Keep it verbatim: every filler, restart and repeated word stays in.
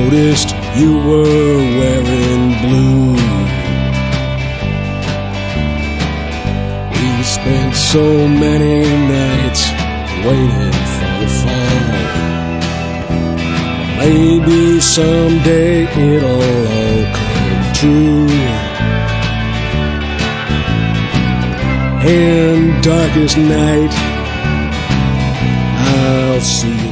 noticed you were wearing blue. We spent so many nights waiting for the fall. Maybe someday it'll all come true. In darkest night, I'll see you.